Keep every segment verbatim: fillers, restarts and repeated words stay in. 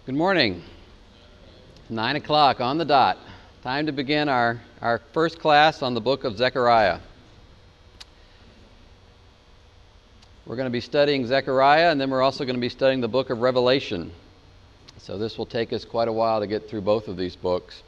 Good morning. Nine o'clock on the dot. Time to begin our, our first class on the book of Zechariah. We're going to be studying Zechariah, and then we're also going to be studying the book of Revelation. So this will take us quite a while to get through both of these books.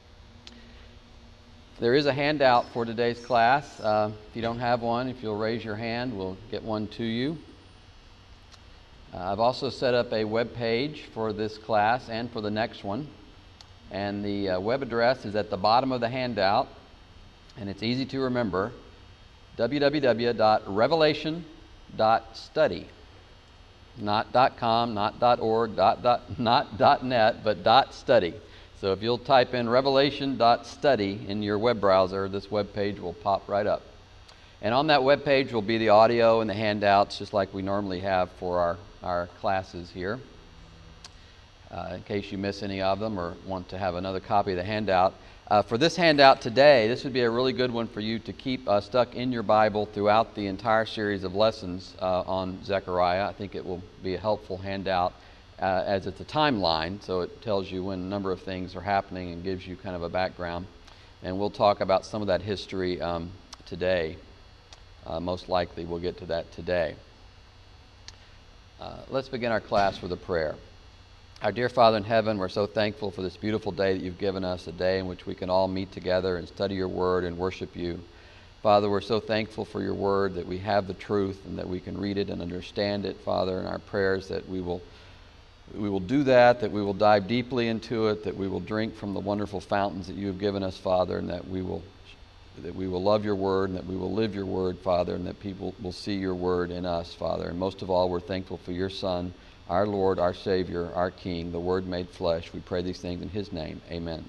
There is a handout for today's class. Uh, if you don't have one, if you'll raise your hand, we'll get one to you. Uh, I've also set up a web page for this class and for the next one. And the uh, web address is at the bottom of the handout, and it's easy to remember, w w w dot revelation dot study. Not .com, not .org, dot, dot, not .net, but .study. So if you'll type in revelation dot study in your web browser, this web page will pop right up. And on that web page will be the audio and the handouts, just like we normally have for our, our classes here. Uh, in case you miss any of them or want to have another copy of the handout. Uh, for this handout today, this would be a really good one for you to keep uh, stuck in your Bible throughout the entire series of lessons uh, on Zechariah. I think it will be a helpful handout uh, as it's a timeline, so it tells you when a number of things are happening and gives you kind of a background. And we'll talk about some of that history um, today. Uh, most likely we'll get to that today. Uh, let's begin our class with a prayer. Our dear Father in heaven, we're so thankful for this beautiful day that you've given us, a day in which we can all meet together and study your word and worship you. Father, we're so thankful for your word, that we have the truth and that we can read it and understand it, Father, in our prayers that we will we will do that, that we will dive deeply into it, that we will drink from the wonderful fountains that you have given us, Father, and that we will that we will love your word and that we will live your word, Father, and that people will see your word in us, Father. And most of all, we're thankful for your Son, our Lord, our Savior, our King, the Word made flesh. We pray these things in his name. Amen.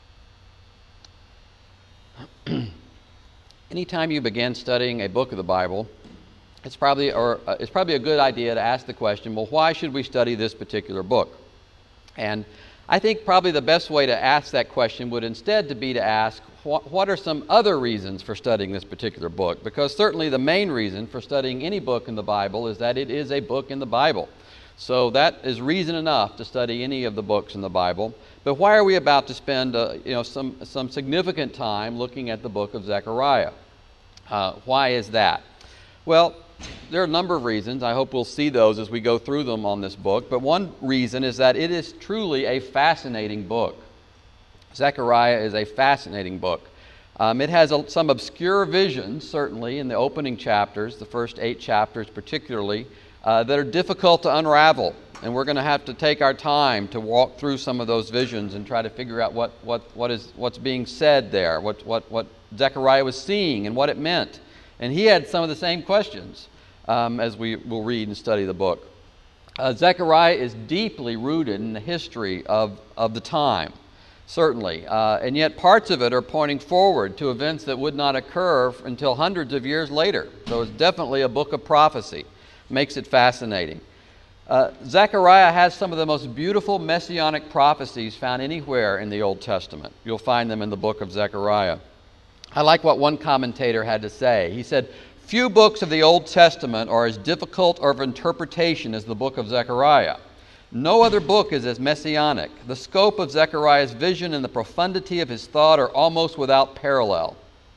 Anytime you begin studying a book of the Bible, it's probably or uh, it's probably a good idea to ask the question, well, why should we study this particular book? And I think probably the best way to ask that question would instead to be to ask, wh- what are some other reasons for studying this particular book? Because certainly the main reason for studying any book in the Bible is that it is a book in the Bible. So that is reason enough to study any of the books in the Bible. But why are we about to spend uh, you know, some, some significant time looking at the book of Zechariah? Uh, why is that? Well, there are a number of reasons. I hope we'll see those as we go through them on this book. But one reason is that it is truly a fascinating book. Zechariah is a fascinating book. Um, it has a, some obscure visions, certainly, in the opening chapters, the first eight chapters particularly, Uh, that are difficult to unravel, and we're going to have to take our time to walk through some of those visions and try to figure out what what what is what's being said there, what what what Zechariah was seeing and what it meant. And he had some of the same questions um, as we will read and study the book. Uh, Zechariah is deeply rooted in the history of of the time, certainly, uh, and yet parts of it are pointing forward to events that would not occur until hundreds of years later. So it's definitely a book of prophecy. Makes it fascinating. Uh, Zechariah has some of the most beautiful messianic prophecies found anywhere in the Old Testament. You'll find them in the book of Zechariah. I like what one commentator had to say. He said, "Few books of the Old Testament are as difficult of interpretation as the book of Zechariah. No other book is as messianic. The scope of Zechariah's vision and the profundity of his thought are almost without parallel."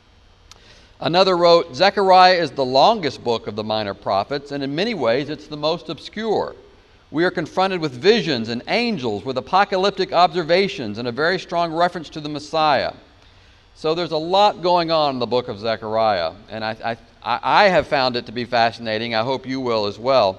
Another wrote, "Zechariah is the longest book of the minor prophets, and in many ways it's the most obscure. We are confronted with visions and angels, with apocalyptic observations, and a very strong reference to the Messiah." So there's a lot going on in the book of Zechariah, and I, I, I have found it to be fascinating. I hope you will as well.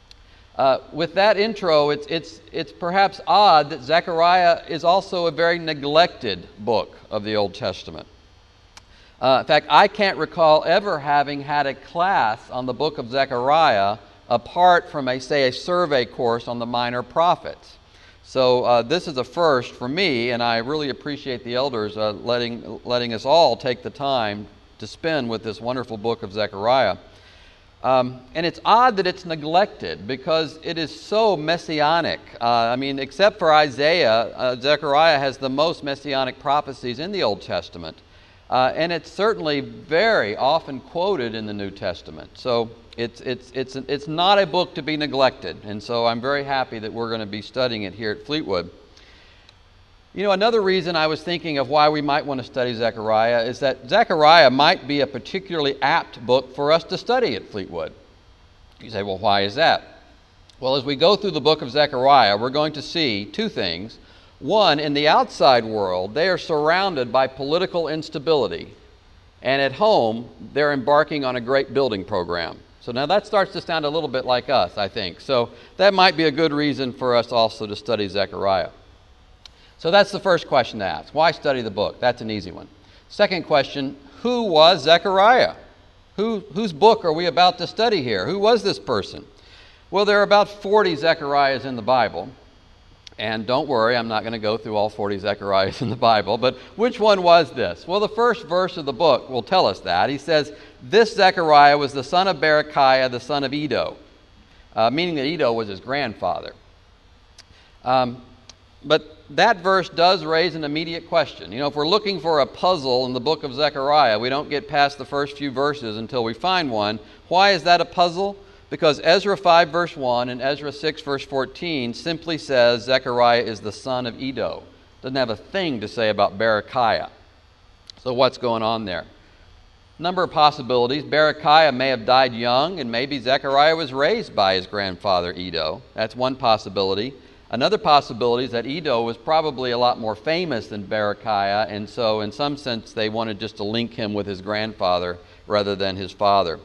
Uh, with that intro, it's, it's, it's perhaps odd that Zechariah is also a very neglected book of the Old Testament. Uh, in fact, I can't recall ever having had a class on the book of Zechariah apart from, a, say, a survey course on the minor prophets. So uh, this is a first for me, and I really appreciate the elders uh, letting, letting us all take the time to spend with this wonderful book of Zechariah. Um, and it's odd that it's neglected because it is so messianic. Uh, I mean, except for Isaiah, uh, Zechariah has the most messianic prophecies in the Old Testament. Uh, and it's certainly very often quoted in the New Testament. So it's, it's, it's, it's not a book to be neglected. And so I'm very happy that we're going to be studying it here at Fleetwood. You know, another reason I was thinking of why we might want to study Zechariah is that Zechariah might be a particularly apt book for us to study at Fleetwood. You say, well, why is that? Well, as we go through the book of Zechariah, we're going to see two things. One, in the outside world, they are surrounded by political instability. And at home, they're embarking on a great building program. So now that starts to sound a little bit like us, I think. So that might be a good reason for us also to study Zechariah. So that's the first question to ask. Why study the book? That's an easy one. Second question, who was Zechariah? Who, whose book are we about to study here? Who was this person? Well, there are about forty Zechariahs in the Bible. And don't worry, I'm not going to go through all forty Zechariahs in the Bible. But which one was this? Well, the first verse of the book will tell us that. He says, this Zechariah was the son of Berechiah, the son of Iddo. Uh, meaning that Iddo was his grandfather. Um, but that verse does raise an immediate question. You know, if we're looking for a puzzle in the book of Zechariah, we don't get past the first few verses until we find one. Why is that a puzzle? Because Ezra five verse one and Ezra six verse fourteen simply says Zechariah is the son of Iddo. Doesn't have a thing to say about Berechiah. So what's going on there? Number of possibilities. Berechiah may have died young, and maybe Zechariah was raised by his grandfather Iddo. That's one possibility. Another possibility is that Iddo was probably a lot more famous than Berechiah, and so in some sense they wanted just to link him with his grandfather rather than his father.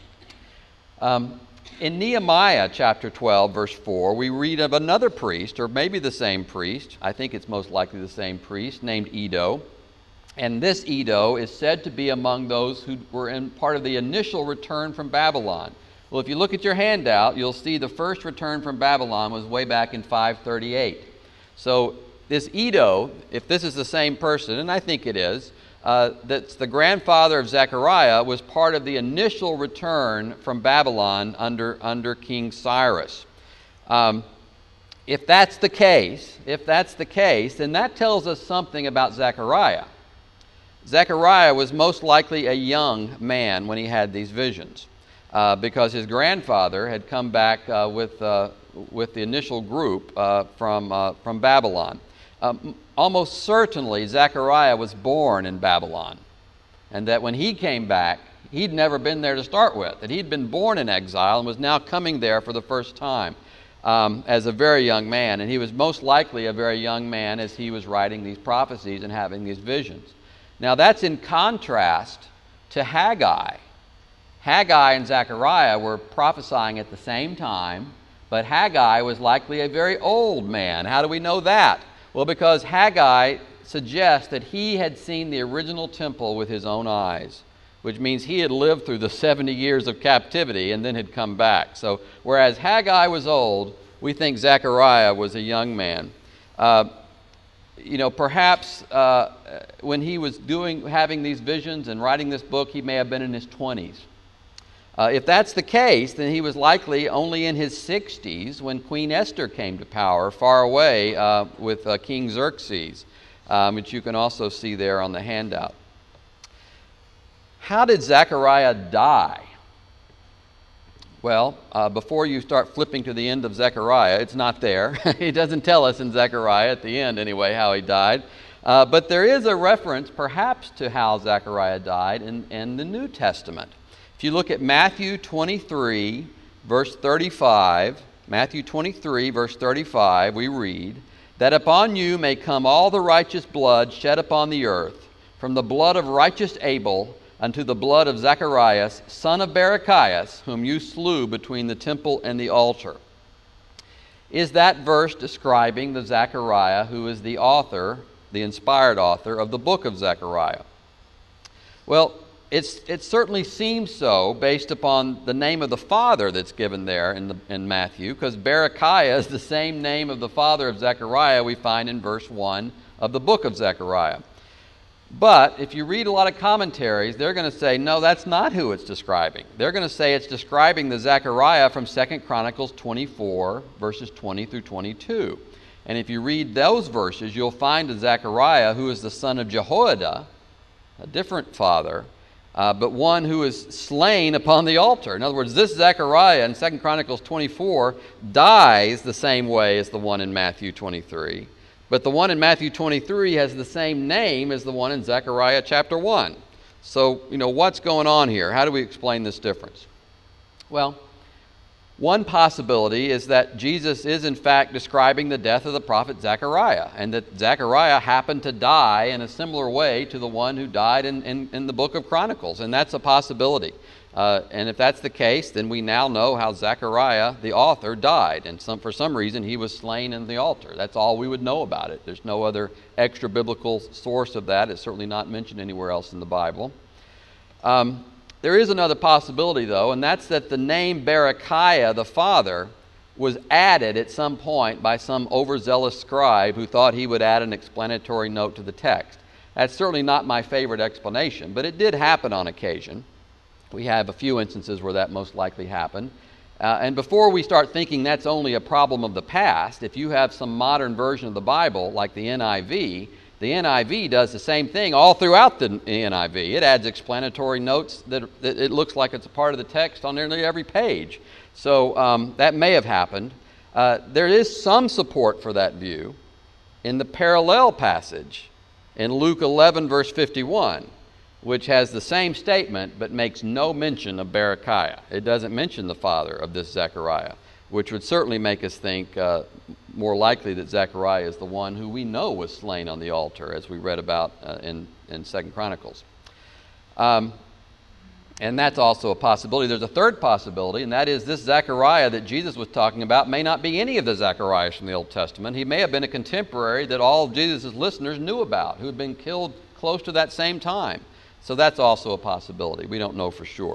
Um, in Nehemiah chapter twelve, verse four, we read of another priest, or maybe the same priest, I think it's most likely the same priest, named Iddo. And this Iddo is said to be among those who were in part of the initial return from Babylon. Well, if you look at your handout, you'll see the first return from Babylon was way back in five thirty-eight. So this Iddo, if this is the same person, and I think it is, uh, that's the grandfather of Zechariah, was part of the initial return from Babylon under, under King Cyrus. Um, if that's the case, if that's the case, then that tells us something about Zechariah. Zechariah was most likely a young man when he had these visions. Uh, because his grandfather had come back uh, with, uh, with the initial group uh, from, uh, from Babylon. Um, almost certainly Zechariah was born in Babylon, and that when he came back, he'd never been there to start with, that he'd been born in exile and was now coming there for the first time um, as a very young man. And he was most likely a very young man as he was writing these prophecies and having these visions. Now that's in contrast to Haggai. Haggai and Zechariah were prophesying at the same time, but Haggai was likely a very old man. How do we know that? Well, because Haggai suggests that he had seen the original temple with his own eyes, which means he had lived through the seventy years of captivity and then had come back. So whereas Haggai was old, we think Zechariah was a young man. Uh, you know, perhaps uh, when he was doing, having these visions and writing this book, he may have been in his twenties. Uh, if that's the case, then he was likely only in his sixties when Queen Esther came to power far away uh, with uh, King Xerxes, um, which you can also see there on the handout. How did Zechariah die? Well, uh, before you start flipping to the end of Zechariah, it's not there. It doesn't tell us in Zechariah at the end anyway how he died. Uh, but there is a reference perhaps to how Zechariah died in, in the New Testament. If you look at Matthew twenty-three, verse thirty-five, Matthew twenty-three, verse thirty-five, we read, that upon you may come all the righteous blood shed upon the earth, from the blood of righteous Abel unto the blood of Zacharias, son of Berechias, whom you slew between the temple and the altar. Is that verse describing the Zechariah who is the author, the inspired author of the book of Zechariah? Well, It's, it certainly seems so based upon the name of the father that's given there in, the, in Matthew, because Berechiah is the same name of the father of Zechariah we find in verse one of the book of Zechariah. But if you read a lot of commentaries, they're going to say, no, that's not who it's describing. They're going to say it's describing the Zechariah from Second Chronicles twenty-four, verses twenty through twenty-two. And if you read those verses, you'll find a Zechariah who is the son of Jehoiada. a different father, uh, but one who is slain upon the altar. In other words, this Zechariah in Second Chronicles twenty-four dies the same way as the one in Matthew twenty-three, but the one in Matthew twenty-three has the same name as the one in Zechariah chapter one. So, you know, what's going on here? How do we explain this difference? Well, one possibility is that Jesus is in fact describing the death of the prophet Zechariah, and that Zechariah happened to die in a similar way to the one who died in, in, in the book of Chronicles, and that's a possibility. Uh, and if that's the case, then we now know how Zechariah, the author, died, and some, for some reason he was slain in the altar. That's all we would know about it. There's no other extra biblical source of that. It's certainly not mentioned anywhere else in the Bible. Um, There is another possibility, though, and that's that the name Berechiah, the father, was added at some point by some overzealous scribe who thought he would add an explanatory note to the text. That's certainly not my favorite explanation, but it did happen on occasion. We have a few instances where that most likely happened. Uh, and before we start thinking that's only a problem of the past, if you have some modern version of the Bible, like the N I V, the N I V does the same thing all throughout the N I V. It adds explanatory notes that, that it looks like it's a part of the text on nearly every page. So um, that may have happened. Uh, there is some support for that view in the parallel passage in Luke eleven, verse fifty-one, which has the same statement but makes no mention of Berechiah. It doesn't mention the father of this Zechariah, which would certainly make us think uh, more likely that Zechariah is the one who we know was slain on the altar, as we read about uh, in, in Second Chronicles. Um, and that's also a possibility. There's a third possibility, and that is this Zechariah that Jesus was talking about may not be any of the Zechariahs from the Old Testament. He may have been a contemporary that all of Jesus' listeners knew about, who had been killed close to that same time. So that's also a possibility. We don't know for sure.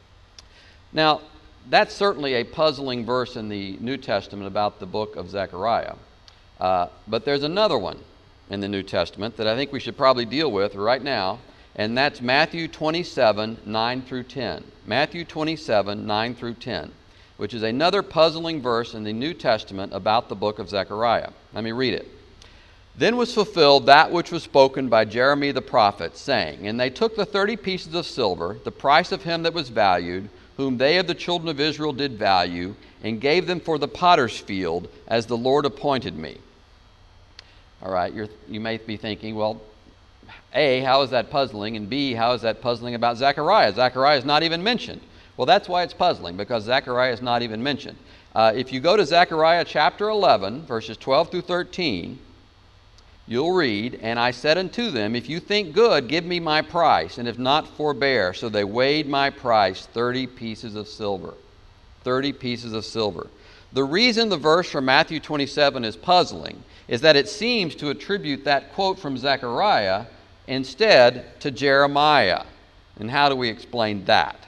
Now, that's certainly a puzzling verse in the New Testament about the book of Zechariah. Uh, but there's another one in the New Testament that I think we should probably deal with right now, and that's Matthew twenty-seven, nine through ten. Matthew twenty-seven, nine through ten, which is another puzzling verse in the New Testament about the book of Zechariah. Let me read it. Then was fulfilled that which was spoken by Jeremiah the prophet, saying, And they took the thirty pieces of silver, the price of him that was valued, whom they of the children of Israel did value, and gave them for the potter's field, as the Lord appointed me. All right, you're, you may be thinking, well, A, how is that puzzling? And B, how is that puzzling about Zechariah? Zechariah is not even mentioned. Well, that's why it's puzzling, because Zechariah is not even mentioned. Uh, if you go to Zechariah chapter eleven, verses twelve through thirteen, you'll read, And I said unto them, If you think good, give me my price, and if not, forbear. So they weighed my price, thirty pieces of silver. Thirty pieces of silver. The reason the verse from Matthew twenty-seven is puzzling is that it seems to attribute that quote from Zechariah instead to Jeremiah. And how do we explain that?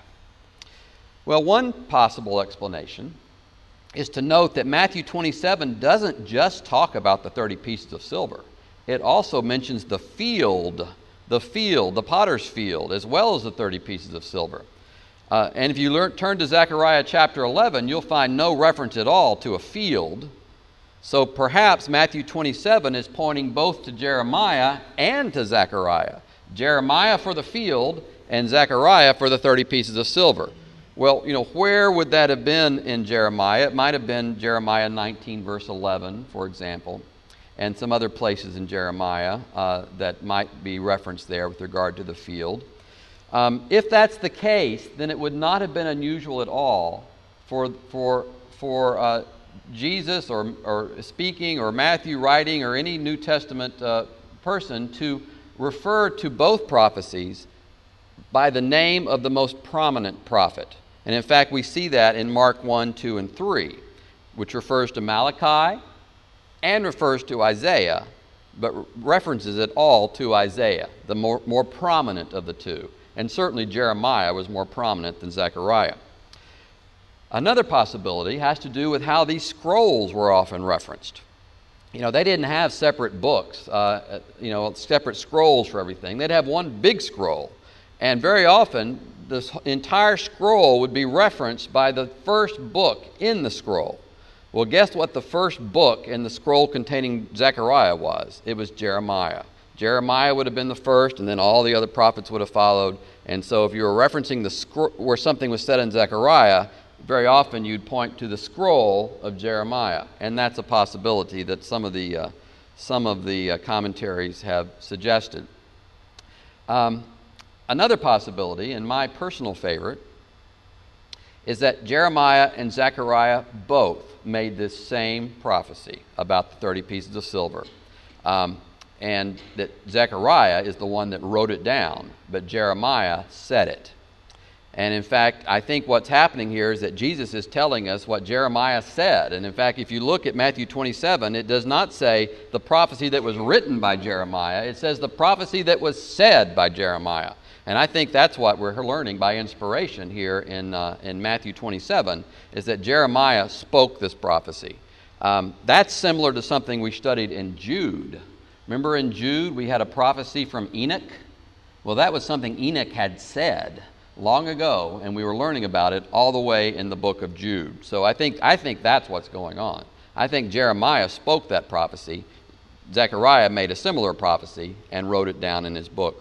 Well, one possible explanation is to note that Matthew twenty-seven doesn't just talk about the thirty pieces of silver. It also mentions the field, the field, the potter's field, as well as the thirty pieces of silver. Uh, and if you learn, turn to Zechariah chapter eleven, you'll find no reference at all to a field. So perhaps Matthew twenty-seven is pointing both to Jeremiah and to Zechariah. Jeremiah for the field and Zechariah for the thirty pieces of silver. Well, you know, where would that have been in Jeremiah? It might have been Jeremiah nineteen, verse eleven, for example, and some other places in Jeremiah uh, that might be referenced there with regard to the field. Um, if that's the case, then it would not have been unusual at all for for for uh, Jesus or or speaking or Matthew writing or any New Testament uh, person to refer to both prophecies by the name of the most prominent prophet. And in fact, we see that in Mark one, two, and three, which refers to Malachi and refers to Isaiah, but references it all to Isaiah, the more, more prominent of the two. And certainly Jeremiah was more prominent than Zechariah. Another possibility has to do with how these scrolls were often referenced. You know, they didn't have separate books, uh, you know, separate scrolls for everything. They'd have one big scroll. And very often, this entire scroll would be referenced by the first book in the scroll. Well, guess what the first book in the scroll containing Zechariah was? It was Jeremiah. Jeremiah would have been the first, and then all the other prophets would have followed. And so if you were referencing the scro- where something was said in Zechariah, very often you'd point to the scroll of Jeremiah. And that's a possibility that some of the, uh, some of the uh, commentaries have suggested. Um, another possibility, and my personal favorite, is that Jeremiah and Zechariah both made this same prophecy about the thirty pieces of silver. Um, and that Zechariah is the one that wrote it down, but Jeremiah said it. And in fact, I think what's happening here is that Jesus is telling us what Jeremiah said. And in fact, if you look at Matthew twenty-seven, it does not say the prophecy that was written by Jeremiah. It says the prophecy that was said by Jeremiah. And I think that's what we're learning by inspiration here in, uh, in Matthew twenty-seven, is that Jeremiah spoke this prophecy. Um, that's similar to something we studied in Jude. Remember in Jude we had a prophecy from Enoch? Well, that was something Enoch had said long ago, and we were learning about it all the way in the book of Jude. So I think, I think that's what's going on. I think Jeremiah spoke that prophecy. Zechariah made a similar prophecy and wrote it down in his book.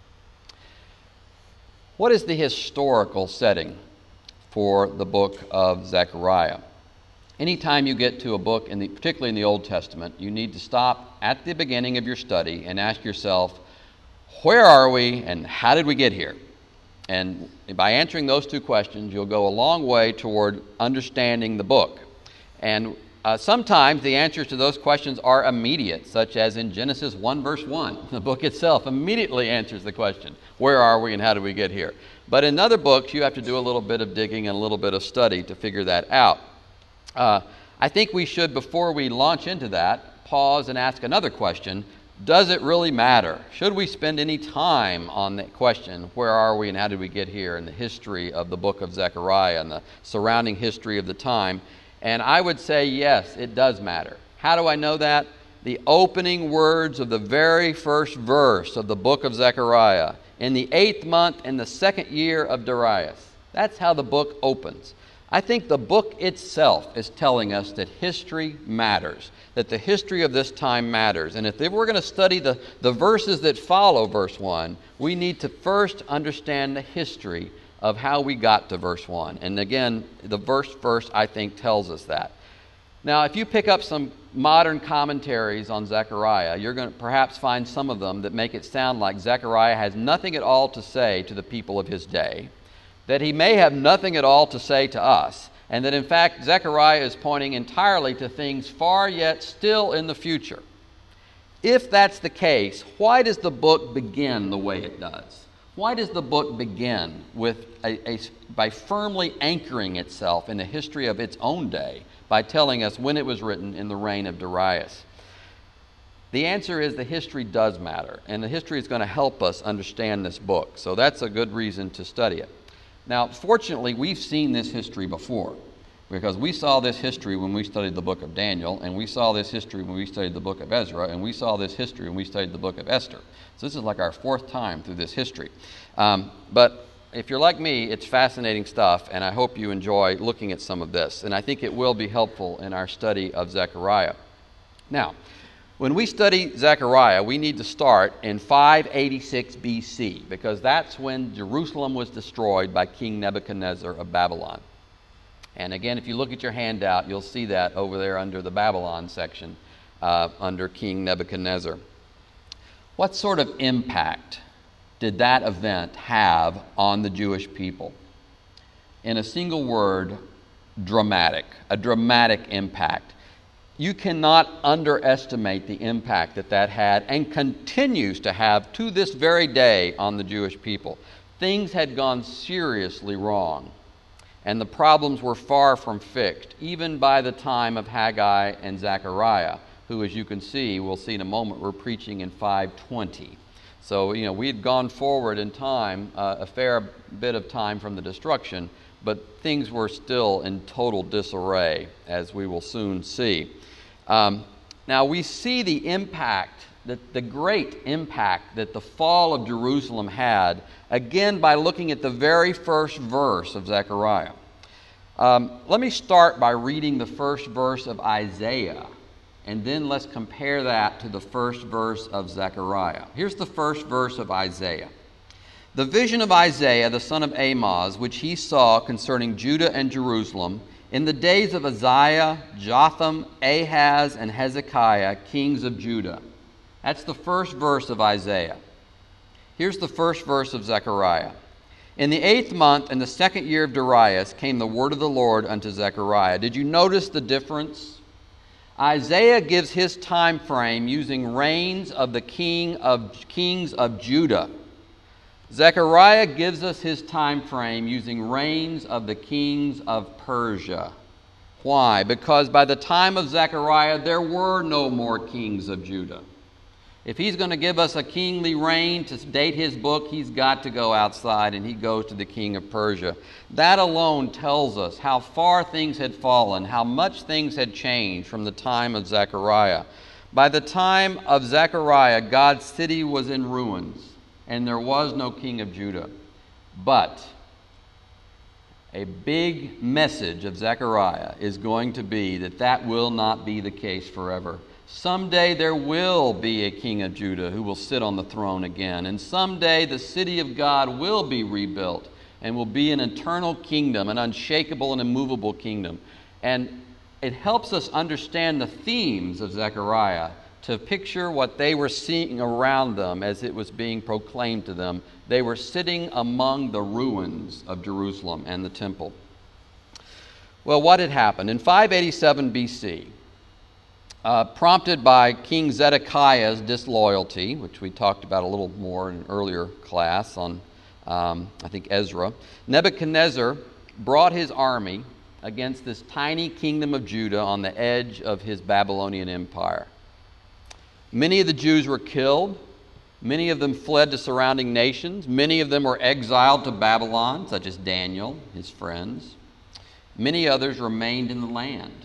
What is the historical setting for the book of Zechariah? Anytime you get to a book, in the, particularly in the Old Testament, you need to stop at the beginning of your study and ask yourself, where are we and how did we get here? And by answering those two questions, you'll go a long way toward understanding the book. And uh, sometimes the answers to those questions are immediate, such as in Genesis one verse one. The book itself immediately answers the question, where are we and how did we get here? But in other books, you have to do a little bit of digging and a little bit of study to figure that out. Uh, I think we should, before we launch into that, pause and ask another question. Does it really matter? Should we spend any time on that question, where are we and how did we get here, in the history of the book of Zechariah and the surrounding history of the time? And I would say yes, it does matter. How do I know that? The opening words of the very first verse of the book of Zechariah, in the eighth month in the second year of Darius. That's how the book opens. I think the book itself is telling us that history matters, that the history of this time matters. And if we're going to study the, the verses that follow verse one, we need to first understand the history of how we got to verse one. And again, the verse verse, I think, tells us that. Now, if you pick up some modern commentaries on Zechariah, you're going to perhaps find some of them that make it sound like Zechariah has nothing at all to say to the people of his day, that he may have nothing at all to say to us, and that in fact Zechariah is pointing entirely to things far yet still in the future. If that's the case, why does the book begin the way it does? Why does the book begin with a, a, by firmly anchoring itself in the history of its own day by telling us when it was written in the reign of Darius? The answer is the history does matter, and the history is going to help us understand this book. So that's a good reason to study it. Now, fortunately, we've seen this history before, because we saw this history when we studied the book of Daniel, and we saw this history when we studied the book of Ezra, and we saw this history when we studied the book of Esther. So this is like our fourth time through this history. Um, but if you're like me, it's fascinating stuff, and I hope you enjoy looking at some of this, and I think it will be helpful in our study of Zechariah. Now, when we study Zechariah, we need to start in five eighty-six B C, because that's when Jerusalem was destroyed by King Nebuchadnezzar of Babylon. And again, if you look at your handout, you'll see that over there under the Babylon section, uh, under King Nebuchadnezzar. What sort of impact did that event have on the Jewish people? In a single word, dramatic, a dramatic impact. You cannot underestimate the impact that that had and continues to have to this very day on the Jewish people. Things had gone seriously wrong, and the problems were far from fixed, even by the time of Haggai and Zechariah, who, as you can see, we'll see in a moment, were preaching in five twenty. So, you know, we had gone forward in time, uh, a fair bit of time from the destruction, but things were still in total disarray, as we will soon see. Um, now, we see the impact, the, the great impact that the fall of Jerusalem had, again, by looking at the very first verse of Zechariah. Um, let me start by reading the first verse of Isaiah, And then let's compare that to the first verse of Zechariah. Here's the first verse of Isaiah. The vision of Isaiah, the son of Amoz, which he saw concerning Judah and Jerusalem in the days of Uzziah, Jotham, Ahaz, and Hezekiah, kings of Judah. That's the first verse of Isaiah. Here's the first verse of Zechariah. In the eighth month, in the second year of Darius, came the word of the Lord unto Zechariah. Did you notice the difference? Isaiah gives his time frame using reigns of the king of kings of Judah. Zechariah gives us his time frame using reigns of the kings of Persia. Why? Because by the time of Zechariah, there were no more kings of Judah. If he's going to give us a kingly reign to date his book, he's got to go outside, and he goes to the king of Persia. That alone tells us how far things had fallen, how much things had changed from the time of Zechariah. By the time of Zechariah, God's city was in ruins, and there was no king of Judah. But a big message of Zechariah is going to be that that will not be the case forever. Someday there will be a king of Judah who will sit on the throne again. And someday the city of God will be rebuilt and will be an eternal kingdom, an unshakable and immovable kingdom. And it helps us understand the themes of Zechariah to picture what they were seeing around them as it was being proclaimed to them. They were sitting among the ruins of Jerusalem and the temple. Well, what had happened? In five eighty-seven B C, uh, prompted by King Zedekiah's disloyalty, which we talked about a little more in an earlier class on, um, I think, Ezra, Nebuchadnezzar brought his army against this tiny kingdom of Judah on the edge of his Babylonian empire. Many of the Jews were killed. Many of them fled to surrounding nations. Many of them were exiled to Babylon, such as Daniel, his friends. Many others remained in the land.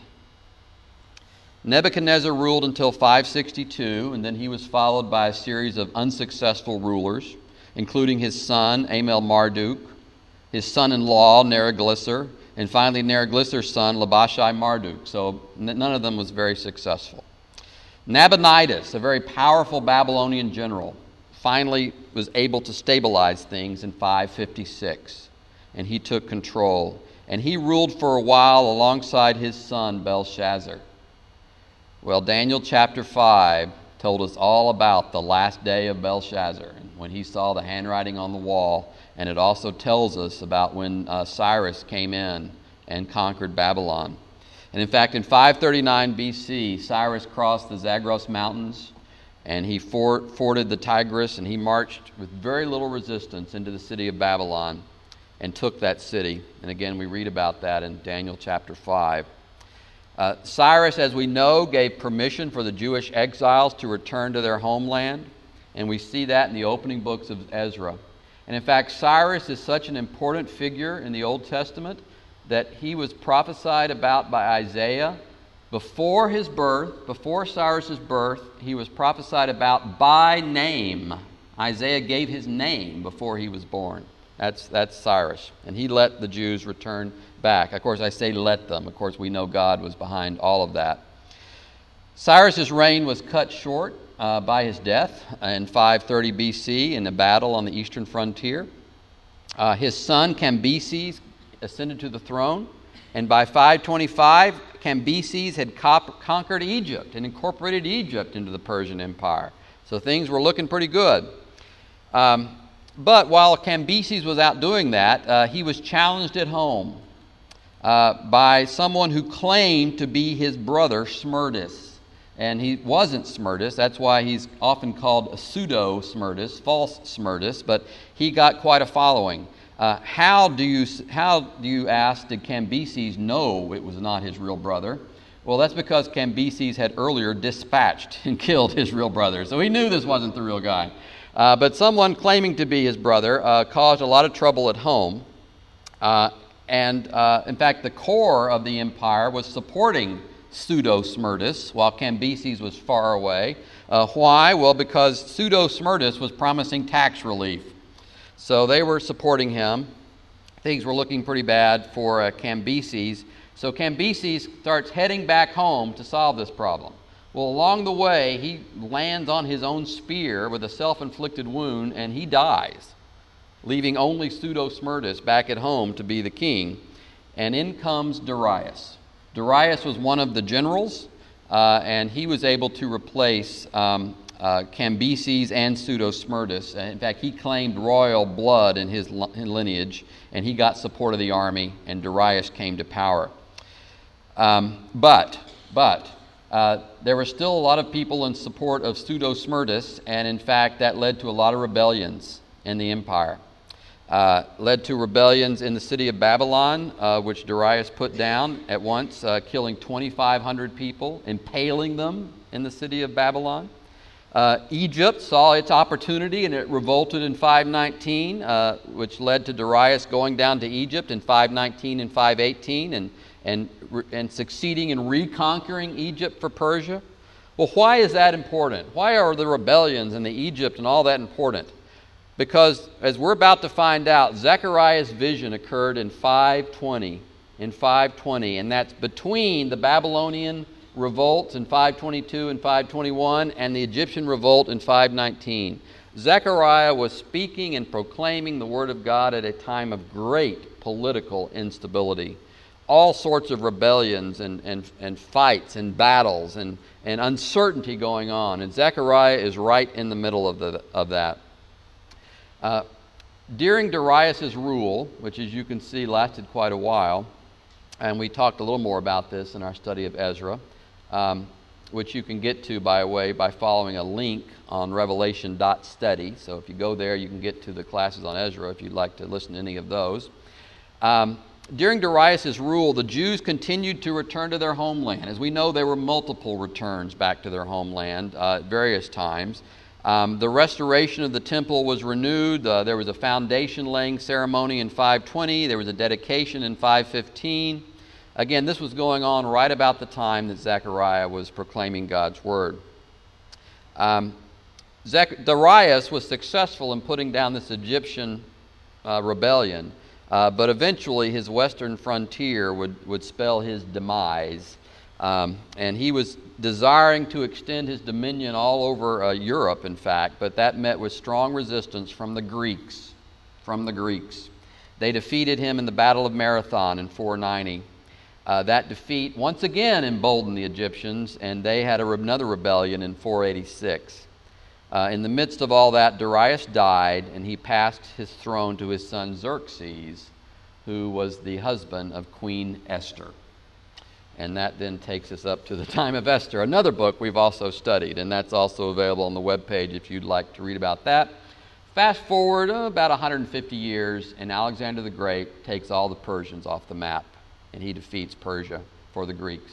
Nebuchadnezzar ruled until five sixty-two, and then he was followed by a series of unsuccessful rulers, including his son, Amel-Marduk, his son-in-law, Neriglissar, and finally Neriglissar's son, Labashai-Marduk. So none of them was very successful. Nabonidus, a very powerful Babylonian general, finally was able to stabilize things in five fifty-six, and he took control. And he ruled for a while alongside his son Belshazzar. Well, Daniel chapter five told us all about the last day of Belshazzar, and when he saw the handwriting on the wall, and it also tells us about when uh, Cyrus came in and conquered Babylon. And in fact, in five thirty-nine B C, Cyrus crossed the Zagros Mountains, and he fort, forded the Tigris, and he marched with very little resistance into the city of Babylon and took that city. And again, we read about that in Daniel chapter five. Uh, Cyrus, as we know, gave permission for the Jewish exiles to return to their homeland, and we see that in the opening books of Ezra. And in fact, Cyrus is such an important figure in the Old Testament that he was prophesied about by Isaiah. Before his birth, before Cyrus's birth, he was prophesied about by name. Isaiah gave his name before he was born. That's, that's Cyrus. And he let the Jews return back. Of course, I say let them. Of course, we know God was behind all of that. Cyrus's reign was cut short uh, by his death in five thirty B C in a battle on the eastern frontier. Uh, his son Cambyses ascended to the throne, and by five twenty-five, Cambyses had cop- conquered Egypt and incorporated Egypt into the Persian Empire. So things were looking pretty good. Um, but while Cambyses was out doing that, uh, he was challenged at home uh, by someone who claimed to be his brother Smerdis. And he wasn't Smerdis. That's why he's often called a pseudo-Smerdis, false Smerdis, but he got quite a following. Uh, how do you how do you ask did Cambyses know it was not his real brother? Well, that's because Cambyses had earlier dispatched and killed his real brother, so he knew this wasn't the real guy. Uh, but someone claiming to be his brother uh, caused a lot of trouble at home, uh, and uh, in fact, the core of the empire was supporting pseudo-Smerdis while Cambyses was far away. Uh, why? Well, because pseudo-Smerdis was promising tax relief. So they were supporting him. Things were looking pretty bad for uh, Cambyses. So Cambyses starts heading back home to solve this problem. Well, along the way, he lands on his own spear with a self-inflicted wound, and he dies, leaving only Pseudo-Smyrtus back at home to be the king. And in comes Darius. Darius was one of the generals, uh, and he was able to replace um, uh, Cambyses and Pseudo-Smyrtus. In fact, he claimed royal blood in his lineage, and he got support of the army, and Darius came to power. Um, but, but, uh, there were still a lot of people in support of Pseudo-Smyrtus, and in fact, that led to a lot of rebellions in the empire. Uh, led to rebellions in the city of Babylon, uh, which Darius put down at once, uh, killing twenty-five hundred people, impaling them in the city of Babylon. Uh, Egypt saw its opportunity and it revolted in five nineteen, uh, which led to Darius going down to Egypt in five nineteen and five eighteen and, and, and succeeding in reconquering Egypt for Persia. Well, why is that important? Why are the rebellions in the Egypt and all that important? Because, as we're about to find out, Zechariah's vision occurred in five twenty, in five twenty, and that's between the Babylonian revolt in five twenty-two and five twenty-one and the Egyptian revolt in five nineteen. Zechariah was speaking and proclaiming the Word of God at a time of great political instability. All sorts of rebellions and, and, and fights and battles and, and uncertainty going on, and Zechariah is right in the middle of, the, of that. Uh, during Darius' rule, which as you can see lasted quite a while, and we talked a little more about this in our study of Ezra, um, which you can get to, by the way, by following a link on revelation dot study. So if you go there, you can get to the classes on Ezra if you'd like to listen to any of those. Um, during Darius' rule, the Jews continued to return to their homeland. As we know, there were multiple returns back to their homeland uh, at various times. Um, the restoration of the temple was renewed. Uh, there was a foundation laying ceremony in five twenty. There was a dedication in five fifteen. Again, this was going on right about the time that Zechariah was proclaiming God's word. Um, Zech- Darius was successful in putting down this Egyptian uh, rebellion, uh, but eventually his western frontier would, would spell his demise. Um, and he was desiring to extend his dominion all over uh, Europe, in fact, but that met with strong resistance from the Greeks. From the Greeks. They defeated him in the Battle of Marathon in four ninety. Uh, that defeat once again emboldened the Egyptians, and they had a, another rebellion in four eighty-six. Uh, in the midst of all that, Darius died, and he passed his throne to his son Xerxes, who was the husband of Queen Esther. And that then takes us up to the time of Esther, another book we've also studied, and that's also available on the webpage if you'd like to read about that. Fast forward uh, about one hundred fifty years, and Alexander the Great takes all the Persians off the map, and he defeats Persia for the Greeks.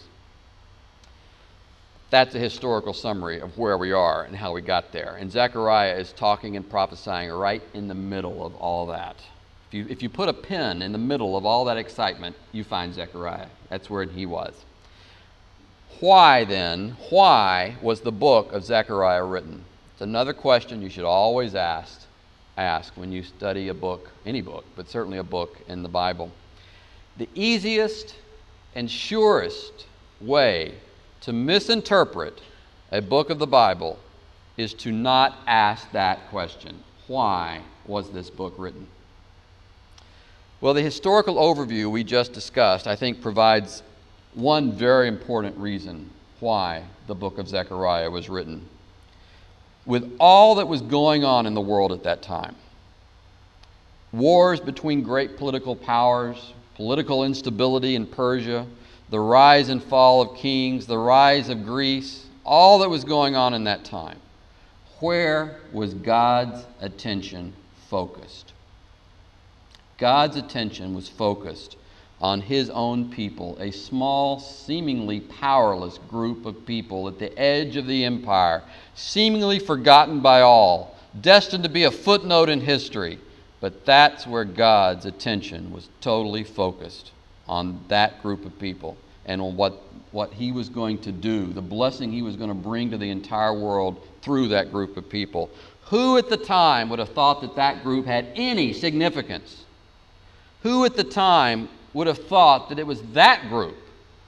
That's a historical summary of where we are and how we got there. And Zechariah is talking and prophesying right in the middle of all that. If you, if you put a pin in the middle of all that excitement, you find Zechariah. That's where he was. Why then, why was the book of Zechariah written? It's another question you should always ask, ask when you study a book, any book, but certainly a book in the Bible. The easiest and surest way to misinterpret a book of the Bible is to not ask that question. Why was this book written? Well, the historical overview we just discussed, I think, provides one very important reason why the book of Zechariah was written. With all that was going on in the world at that time, wars between great political powers, political instability in Persia, the rise and fall of kings, the rise of Greece, all that was going on in that time, where was God's attention focused? God's attention was focused on his own people, a small, seemingly powerless group of people at the edge of the empire, seemingly forgotten by all, destined to be a footnote in history. But that's where God's attention was totally focused, on that group of people and on what, what he was going to do, the blessing he was going to bring to the entire world through that group of people. Who at the time would have thought that that group had any significance? Who at the time would have thought that it was that group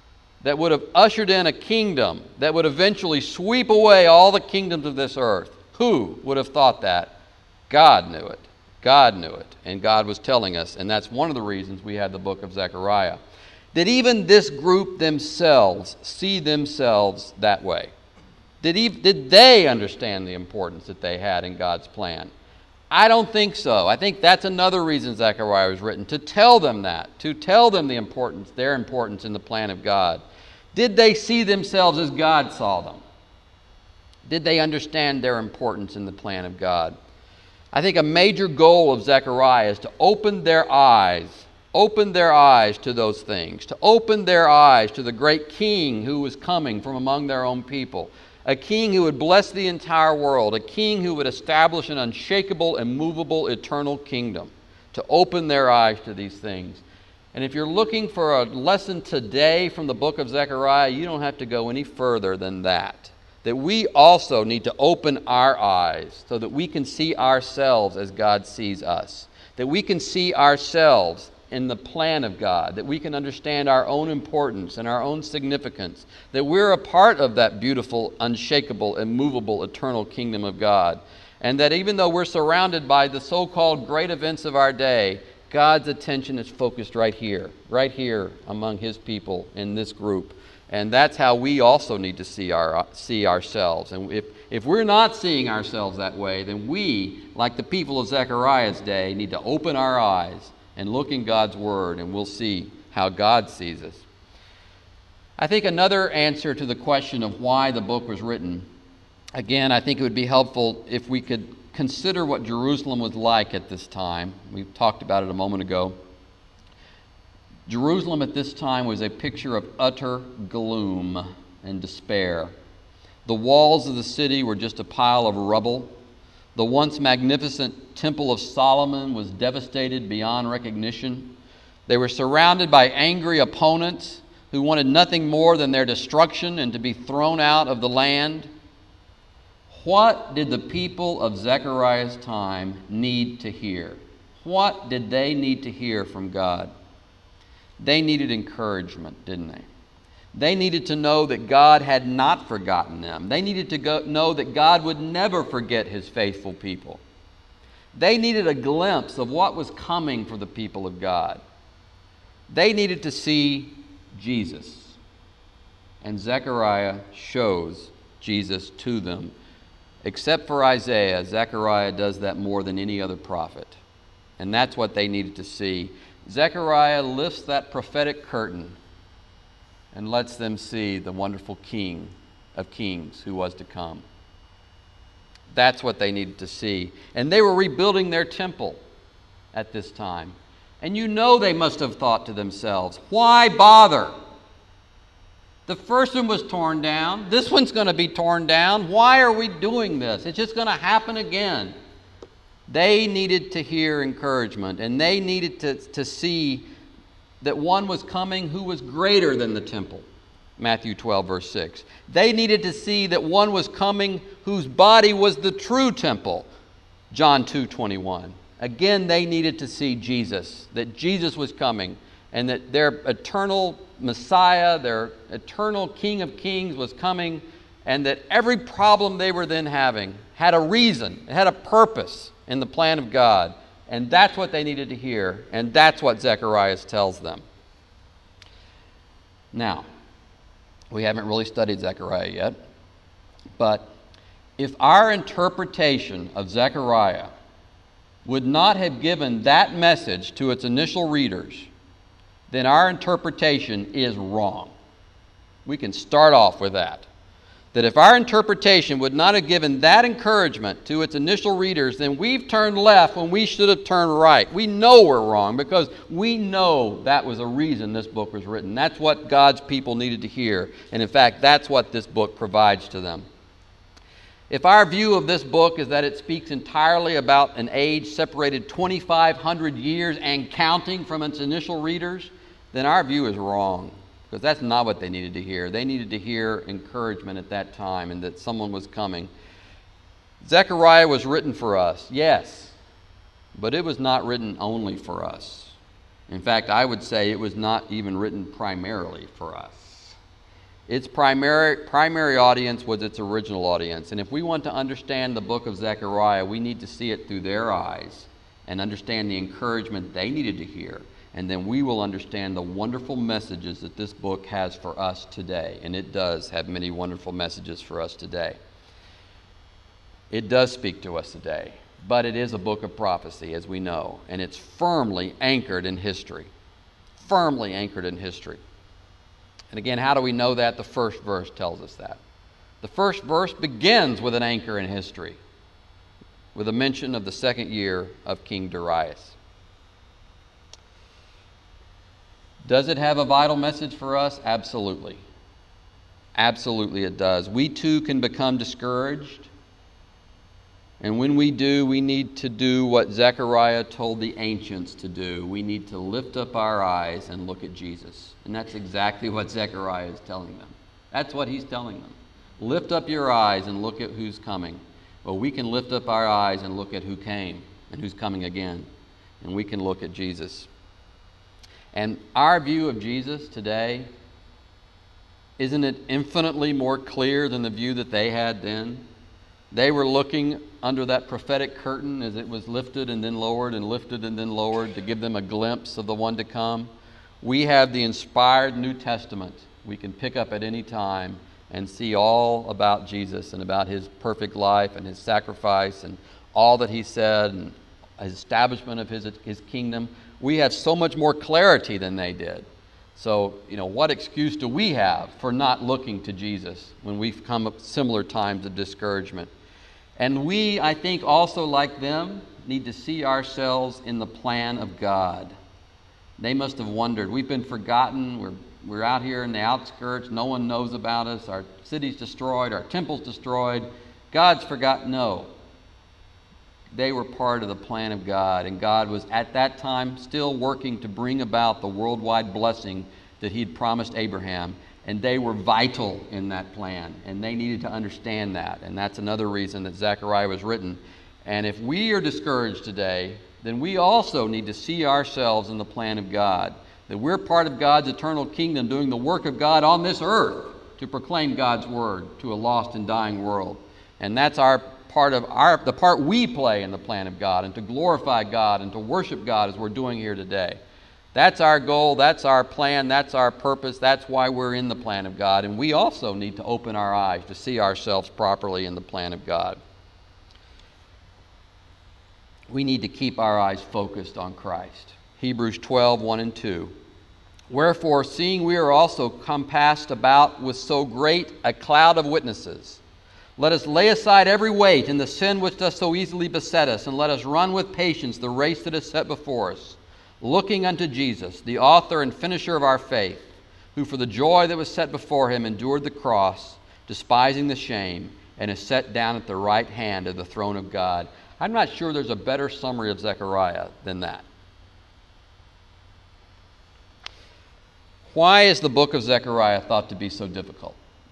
that would have ushered in a kingdom that would eventually sweep away all the kingdoms of this earth. Who would have thought that? God knew it. God knew it. And God was telling us, and that's one of the reasons we had the book of Zechariah. Did even this group themselves see themselves that way? Did, he, did they understand the importance that they had in God's plan? I don't think so. I think that's another reason Zechariah was written, to tell them that, to tell them the importance, their importance in the plan of God. Did they see themselves as God saw them? Did they understand their importance in the plan of God? I think a major goal of Zechariah is to open their eyes, open their eyes to those things, to open their eyes to the great king who was coming from among their own people, a king who would bless the entire world, a king who would establish an unshakable, immovable, eternal kingdom, to open their eyes to these things. And if you're looking for a lesson today from the book of Zechariah, you don't have to go any further than that. That we also need to open our eyes so that we can see ourselves as God sees us. That we can see ourselves in the plan of God. That we can understand our own importance and our own significance. That we're a part of that beautiful, unshakable, immovable, eternal kingdom of God. And that even though we're surrounded by the so-called great events of our day, God's attention is focused right here, right here among His people in this group. And that's how we also need to see our see ourselves. And if, if we're not seeing ourselves that way, then we, like the people of Zechariah's day, need to open our eyes and look in God's Word, and we'll see how God sees us. I think another answer to the question of why the book was written, again, I think it would be helpful if we could consider what Jerusalem was like at this time. We talked about it a moment ago. Jerusalem at this time was a picture of utter gloom and despair. The walls of the city were just a pile of rubble. The once magnificent Temple of Solomon was devastated beyond recognition. They were surrounded by angry opponents who wanted nothing more than their destruction and to be thrown out of the land. What did the people of Zechariah's time need to hear? What did they need to hear from God? They needed encouragement, didn't they? They needed to know that God had not forgotten them. They needed to go, know that God would never forget His faithful people. They needed a glimpse of what was coming for the people of God. They needed to see Jesus. And Zechariah shows Jesus to them. Except for Isaiah, Zechariah does that more than any other prophet. And that's what they needed to see. Zechariah lifts that prophetic curtain and lets them see the wonderful King of Kings who was to come. That's what they needed to see. And they were rebuilding their temple at this time. And you know they must have thought to themselves, why bother? The first one was torn down. This one's going to be torn down. Why are we doing this? It's just going to happen again. They needed to hear encouragement, and they needed to, to see that one was coming who was greater than the temple. Matthew twelve, verse six. They needed to see that one was coming whose body was the true temple. John two, twenty-one. Again, they needed to see Jesus, that Jesus was coming, and that their eternal Messiah, their eternal King of Kings was coming, and that every problem they were then having had a reason, it had a purpose in the plan of God. And that's what they needed to hear, and that's what Zechariah tells them. Now, we haven't really studied Zechariah yet, but if our interpretation of Zechariah would not have given that message to its initial readers, then our interpretation is wrong. We can start off with that. That if our interpretation would not have given that encouragement to its initial readers, then we've turned left when we should have turned right. We know we're wrong because we know that was a reason this book was written. That's what God's people needed to hear. And in fact, that's what this book provides to them. If our view of this book is that it speaks entirely about an age separated twenty-five hundred years and counting from its initial readers, then our view is wrong. Because that's not what they needed to hear. They needed to hear encouragement at that time and that someone was coming. Zechariah was written for us, yes, but it was not written only for us. In fact, I would say it was not even written primarily for us. Its primary, primary audience was its original audience. And if we want to understand the book of Zechariah, we need to see it through their eyes and understand the encouragement they needed to hear. And then we will understand the wonderful messages that this book has for us today. And it does have many wonderful messages for us today. It does speak to us today. But it is a book of prophecy, as we know. And it's firmly anchored in history. Firmly anchored in history. And again, how do we know that? The first verse tells us that. The first verse begins with an anchor in history, with a mention of the second year of King Darius. Does it have a vital message for us? Absolutely. Absolutely it does. We too can become discouraged. And when we do, we need to do what Zechariah told the ancients to do. We need to lift up our eyes and look at Jesus. And that's exactly what Zechariah is telling them. That's what he's telling them. Lift up your eyes and look at who's coming. Well, we can lift up our eyes and look at who came and who's coming again. And we can look at Jesus. And our view of Jesus today, isn't it infinitely more clear than the view that they had then? They were looking under that prophetic curtain as it was lifted and then lowered and lifted and then lowered to give them a glimpse of the one to come. We have the inspired New Testament we can pick up at any time and see all about Jesus and about his perfect life and his sacrifice and all that he said and his establishment of his, his kingdom. We have so much more clarity than they did. So, you know, what excuse do we have for not looking to Jesus when we've come up similar times of discouragement? And we, I think, also like them, need to see ourselves in the plan of God. They must have wondered. We've been forgotten. We're, we're out here in the outskirts. No one knows about us. Our city's destroyed. Our temple's destroyed. God's forgotten. No. They were part of the plan of God. And God was at that time still working to bring about the worldwide blessing that he'd promised Abraham. And they were vital in that plan, and they needed to understand that. And that's another reason that Zechariah was written. And if we are discouraged today, then we also need to see ourselves in the plan of God, that we're part of God's eternal kingdom, doing the work of God on this earth to proclaim God's word to a lost and dying world. And that's our part of our the part we play in the plan of God, and to glorify God and to worship God as we're doing here today. That's our goal, that's our plan, that's our purpose, that's why we're in the plan of God. And we also need to open our eyes to see ourselves properly in the plan of God. We need to keep our eyes focused on Christ. Hebrews twelve, one and two. Wherefore, seeing we are also compassed about with so great a cloud of witnesses, let us lay aside every weight and the sin which doth so easily beset us, and let us run with patience the race that is set before us, looking unto Jesus, the author and finisher of our faith, who for the joy that was set before him endured the cross, despising the shame, and is set down at the right hand of the throne of God. I'm not sure there's a better summary of Zechariah than that. Why is the book of Zechariah thought to be so difficult?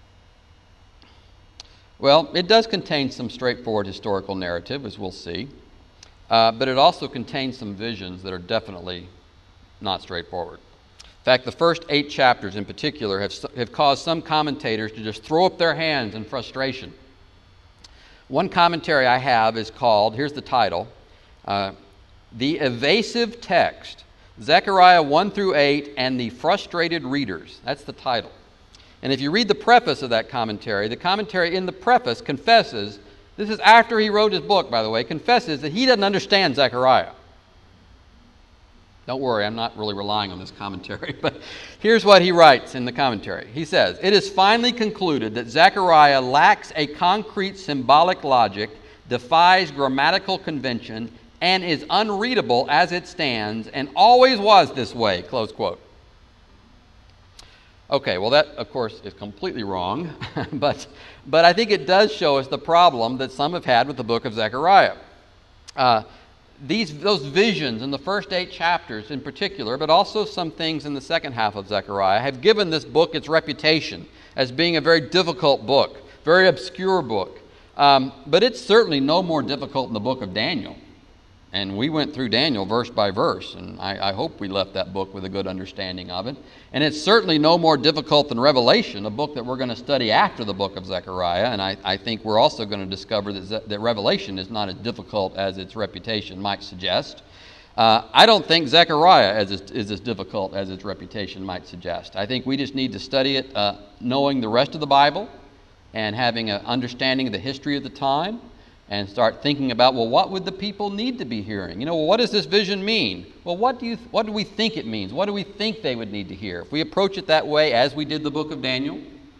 Well, it does contain some straightforward historical narrative, as we'll see. Uh, but it also contains some visions that are definitely not straightforward. In fact, the first eight chapters in particular have, have caused some commentators to just throw up their hands in frustration. One commentary I have is called, here's the title, uh, The Evasive Text, Zechariah one through eight and the Frustrated Readers. That's the title. And if you read the preface of that commentary, the commentary in the preface confesses, this is after he wrote his book, by the way, confesses that he doesn't understand Zechariah. Don't worry, I'm not really relying on this commentary, but here's what he writes in the commentary. He says, it is finally concluded that Zechariah lacks a concrete symbolic logic, defies grammatical convention, and is unreadable as it stands, and always was this way, close quote. Okay, well that, of course, is completely wrong, but, but I think it does show us the problem that some have had with the book of Zechariah. Uh, these, those visions in the first eight chapters in particular, but also some things in the second half of Zechariah, have given this book its reputation as being a very difficult book, very obscure book. Um, but it's certainly no more difficult than the book of Daniel. And we went through Daniel verse by verse, and I, I hope we left that book with a good understanding of it. And it's certainly no more difficult than Revelation, a book that we're going to study after the book of Zechariah. And I, I think we're also going to discover that, Ze- that Revelation is not as difficult as its reputation might suggest. Uh, I don't think Zechariah is, is as difficult as its reputation might suggest. I think we just need to study it uh, knowing the rest of the Bible and having an understanding of the history of the time, and start thinking about, well, what would the people need to be hearing? You know, well, what does this vision mean? Well, what do you, what do we think it means? What do we think they would need to hear? If we approach it that way, as we did the book of Daniel,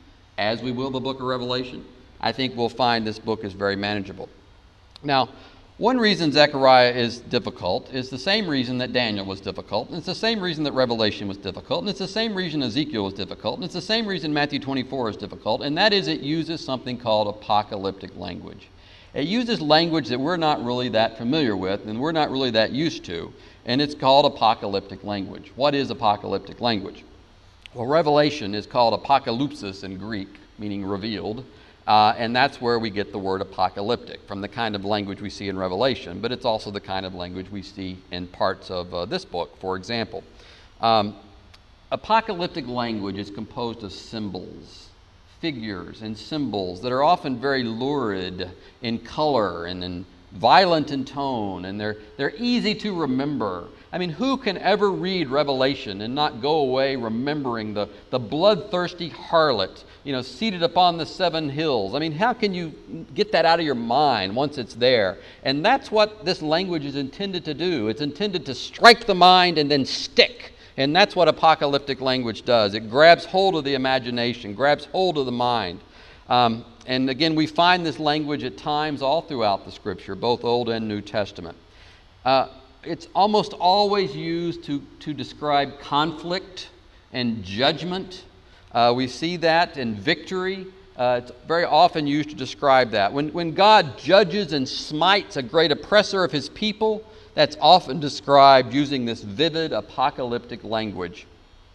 as we will the book of Revelation, I think we'll find this book is very manageable. Now, one reason Zechariah is difficult is the same reason that Daniel was difficult, and it's the same reason that Revelation was difficult, and it's the same reason Ezekiel was difficult, and it's the same reason Matthew twenty-four is difficult, and that is it uses something called apocalyptic language. It uses language that we're not really that familiar with and we're not really that used to, and it's called apocalyptic language. What is apocalyptic language? Well, Revelation is called apokalypsis in Greek, meaning revealed, uh, and that's where we get the word apocalyptic, from the kind of language we see in Revelation, but it's also the kind of language we see in parts of uh, this book, for example. Um, apocalyptic language is composed of symbols, figures and symbols that are often very lurid in color and in violent in tone, and they're they're easy to remember. I mean, who can ever read Revelation and not go away remembering the, the bloodthirsty harlot, you know, seated upon the seven hills? I mean, how can you get that out of your mind once it's there? And that's what this language is intended to do. It's intended to strike the mind and then stick. And that's what apocalyptic language does. It grabs hold of the imagination, grabs hold of the mind. Um, and again, we find this language at times all throughout the Scripture, both Old and New Testament. Uh, it's almost always used to, to describe conflict and judgment. Uh, we see that in victory. Uh, it's very often used to describe that. When, when God judges and smites a great oppressor of his people, that's often described using this vivid apocalyptic language.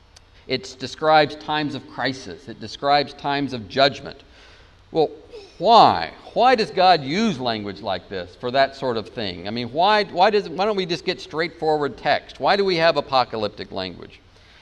It describes times of crisis. It describes times of judgment. Well, why? Why does God use language like this for that sort of thing? I mean, why, why, does, why don't we just get straightforward text? Why do we have apocalyptic language?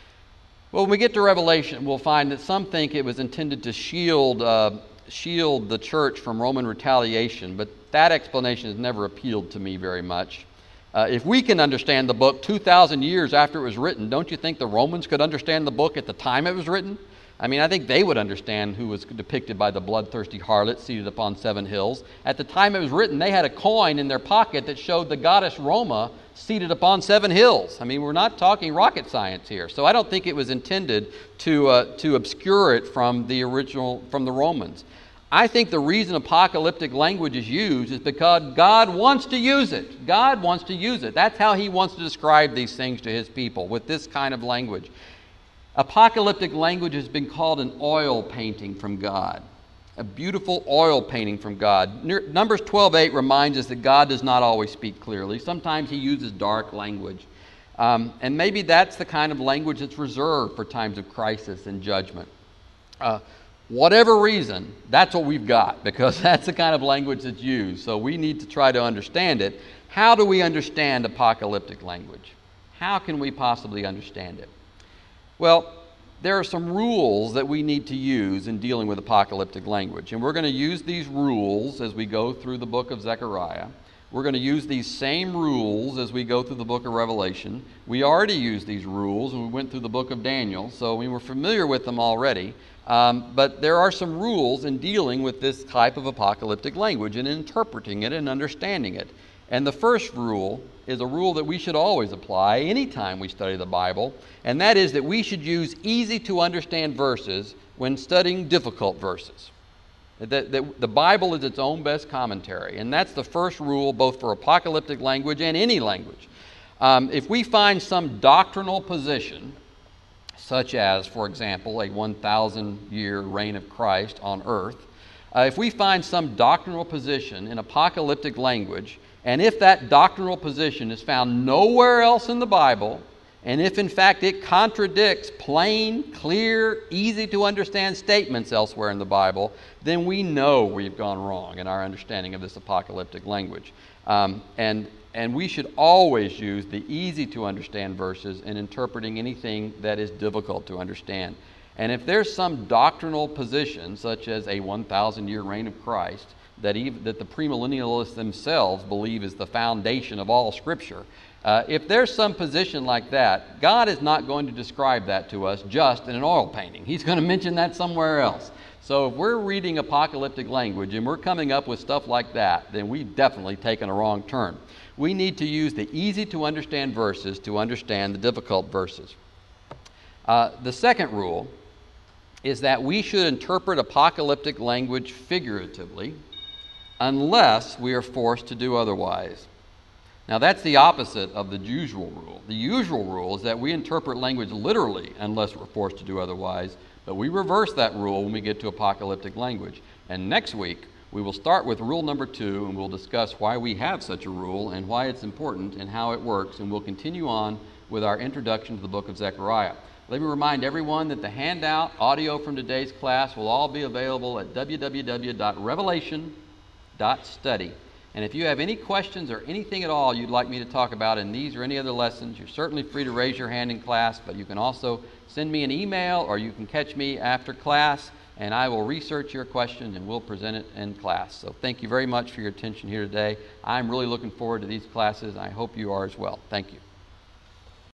Well, when we get to Revelation, we'll find that some think it was intended to shield, uh, shield the church from Roman retaliation, but that explanation has never appealed to me very much. Uh, if we can understand the book two thousand years after it was written, don't you think the Romans could understand the book at the time it was written? I mean, I think they would understand who was depicted by the bloodthirsty harlot seated upon seven hills. At the time it was written, they had a coin in their pocket that showed the goddess Roma seated upon seven hills. I mean, we're not talking rocket science here. So I don't think it was intended to, uh, to obscure it from the original, from the Romans. I think the reason apocalyptic language is used is because God wants to use it. God wants to use it. That's how he wants to describe these things to his people, with this kind of language. Apocalyptic language has been called an oil painting from God, a beautiful oil painting from God. Numbers twelve eight reminds us that God does not always speak clearly. Sometimes he uses dark language. Um, and maybe that's the kind of language that's reserved for times of crisis and judgment. Uh, Whatever reason, that's what we've got, because that's the kind of language that's used. So we need to try to understand it. How do we understand apocalyptic language? How can we possibly understand it? Well, there are some rules that we need to use in dealing with apocalyptic language. And we're going to use these rules as we go through the book of Zechariah. We're going to use these same rules as we go through the book of Revelation. We already used these rules when we went through the book of Daniel, so we were familiar with them already. Um, but there are some rules in dealing with this type of apocalyptic language and interpreting it and understanding it. And the first rule is a rule that we should always apply anytime we study the Bible, and that is that we should use easy-to-understand verses when studying difficult verses. That, that the Bible is its own best commentary, and that's the first rule both for apocalyptic language and any language. Um, if we find some doctrinal position, such as, for example, a one thousand year reign of Christ on earth, uh, if we find some doctrinal position in apocalyptic language, and if that doctrinal position is found nowhere else in the Bible, And if in fact it contradicts plain, clear, easy to understand statements elsewhere in the Bible, then we know we've gone wrong in our understanding of this apocalyptic language. Um, and, and we should always use the easy to understand verses in interpreting anything that is difficult to understand. And if there's some doctrinal position, such as a one thousand year reign of Christ, that, even, that the premillennialists themselves believe is the foundation of all Scripture, Uh, if there's some position like that, God is not going to describe that to us just in an oil painting. He's going to mention that somewhere else. So if we're reading apocalyptic language and we're coming up with stuff like that, then we've definitely taken a wrong turn. We need to use the easy to understand verses to understand the difficult verses. Uh, the second rule is that we should interpret apocalyptic language figuratively unless we are forced to do otherwise. Now that's the opposite of the usual rule. The usual rule is that we interpret language literally unless we're forced to do otherwise, but we reverse that rule when we get to apocalyptic language. And next week we will start with rule number two, and we'll discuss why we have such a rule and why it's important and how it works, and we'll continue on with our introduction to the book of Zechariah. Let me remind everyone that the handout, audio from today's class will all be available at w w w dot revelation dot study. And if you have any questions or anything at all you'd like me to talk about in these or any other lessons, you're certainly free to raise your hand in class, but you can also send me an email or you can catch me after class, and I will research your question and we'll present it in class. So thank you very much for your attention here today. I'm really looking forward to these classes, and I hope you are as well. Thank you.